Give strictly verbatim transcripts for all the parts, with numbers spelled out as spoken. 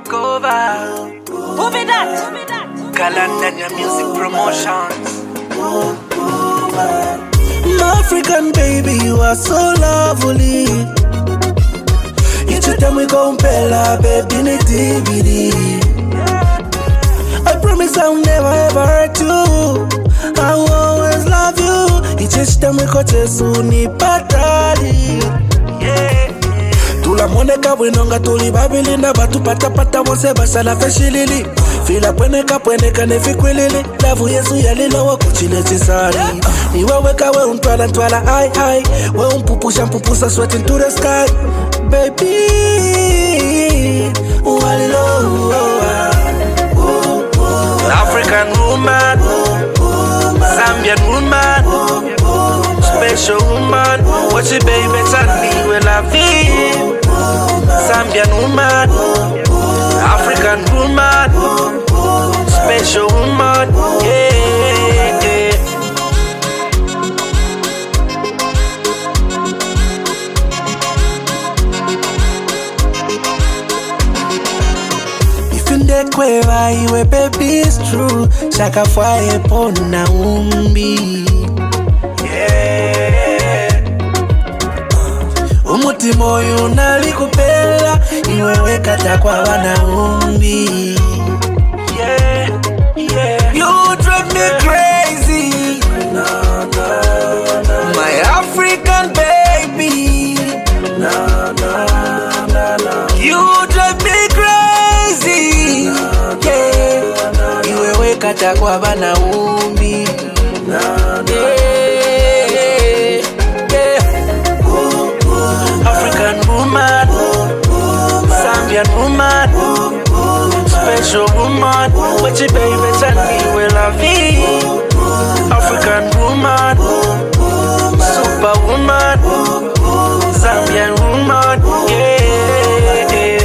take over. Move it that, move it that. Galandania Music Promotions. My African baby, you are so lovely. Each time we compare, baby, ni D V D. I promise I'll never ever hurt you. I will always love you. Each time we go to Suni Patali. Yeah. Tula moneka wenonga tuli babilina batu pata pata wose basala feshilili. Fila pweneka pweneka nefikwilili. Lavu yesu yalila wa kuchile chisari. Niwe weka we untwala ntwala ai ai. We umpupusha mpupusa sweat into the sky. Baby, walilo. African woman, Zambian woman, special woman. What you baby tell me when I feel. Zambian woman, African woman, special woman. Yeah, yeah. Kweva iwe baby is true. Shaka fwae pona umbi. Yeah. Umuti moyo nalikupela. Iwe wekata kwa wana umbi. Yeah, yeah. You drive me crazy. No, no, no. My African baby. No, no, no, no. You drive me crazy. Kata kwa bana umbi. Yeah, yeah. African woman, Zambian woman, special woman. What you baby tell me will I be? African woman, super woman, Zambian woman. Yeah, yeah.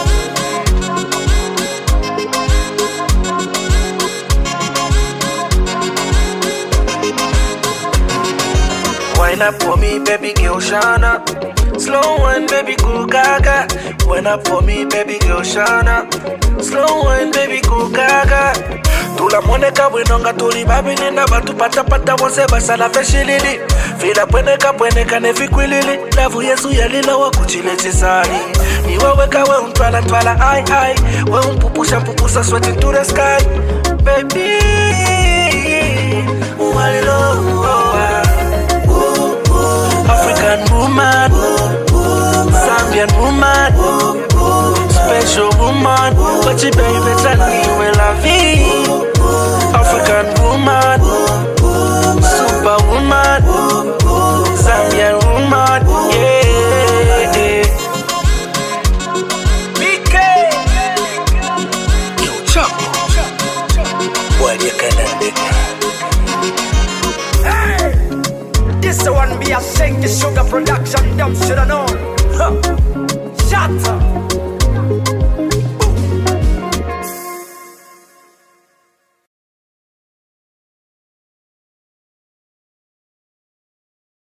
Wind up for me, baby girl, Shana. Slow wine, baby, go gaga. Wind up for me, baby girl, Shana. Slow wine, baby, go gaga. Tula moneka wenonga tuli babilina batu pata pata wose basala feshilili. Fila pweneka pweneka nefikwilili. Lavu yesu yalila wa kuchile chisari. Niwe weka we untwala ntwala ai ai. We umpupusha mpupusa sweat into the sky. Baby, walilo. African woman, Zambian woman, special woman. What you baby tell me will I be? African woman, super woman, Zambian woman. Yeah, yeah. B K, yo chop, boy you can. This one be a sing the sugar production, them shoulda known. Huh. Shut up.